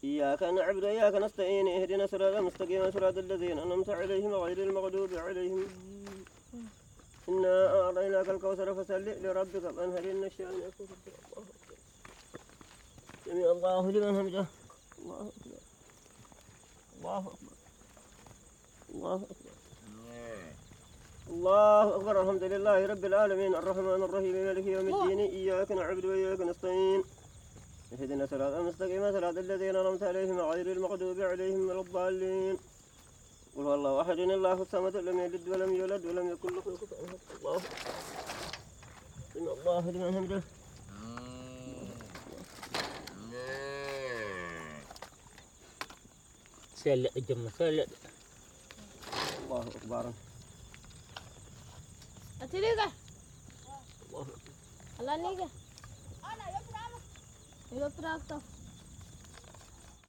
إياك نعبد وإياك نستعين اهدنا الصراط المستقيم صراط الذين أنعمت عليهم غير المغضوب عليهم. إنا أعطيناك الكوثر فصل لربك وانهر إن شانئك هو الأبتر. سمع الله لمن حمده. الله أكبر الله أكبر الله أكبر الله أكبر. الحمد لله رب العالمين الرحمن الرحيم مالك يوم الدين إياك نعبد وإياك نستعين اهدنا الصراط المستقيم صراط الذين أنعمت عليهم غير المغضوب عليهم ولا الضالين. قل هو الله أحد الله الصمد لم يلد ولم يولد ولم يكن له كفوا أحد. الله سمع الله لمن حمده. سلة الجمة سلة. الله أكبر. أتريقة الله الله نيجا. أنا يبرأ. يبرأ